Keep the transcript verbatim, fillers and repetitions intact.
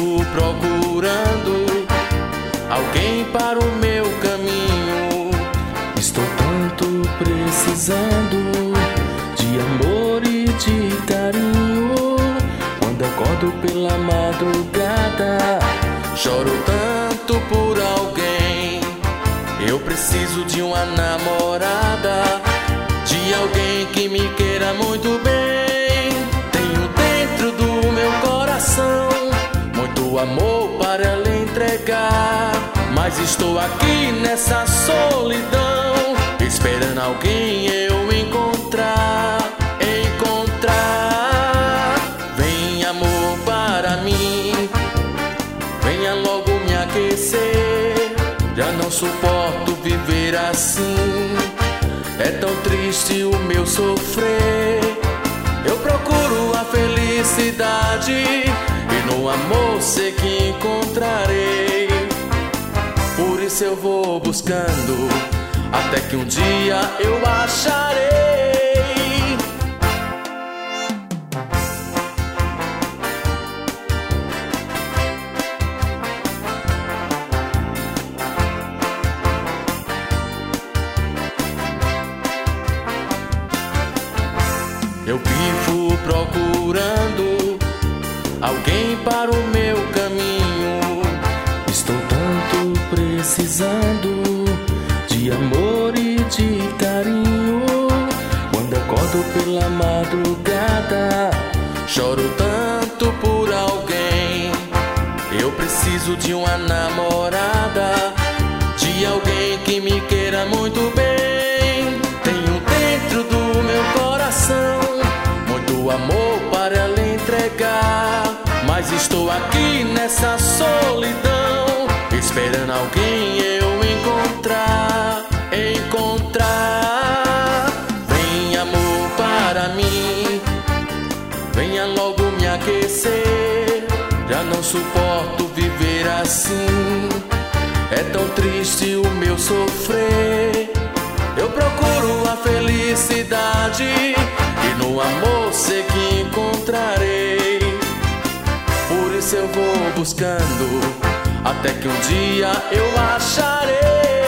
vivo procurando alguém para o meu caminho. Estou tanto precisando de amor e de carinho. Quando acordo pela madrugada, choro tanto por alguém. Eu preciso de uma namorada, de alguém que me queira muito bem. Tenho dentro do meu coração muito amor para lhe entregar, mas estou aqui nessa solidão, esperando alguém eu encontrar. Encontrar. Vem amor para mim, venha logo me aquecer. Já não suporto viver assim, é tão triste o meu sofrer. Eu procuro a felicidade e no amor sei que encontrarei. Por isso eu vou buscando até que um dia eu acharei. Eu vivo procurando alguém para o meu caminho. Estou tanto precisando de amor e de carinho. Quando acordo pela madrugada, choro tanto por alguém. Eu preciso de uma namorada, de alguém que me queira muito bem. Tenho dentro do meu coração muito amor para lhe entregar, mas estou aqui nessa solidão, esperando alguém eu encontrar. Encontrar. Vem amor para mim, venha logo me aquecer. Já não suporto viver assim, é tão triste o meu sofrer. Eu procuro a felicidade e no amor sei que encontrarei. Por isso eu vou buscando até que um dia eu acharei.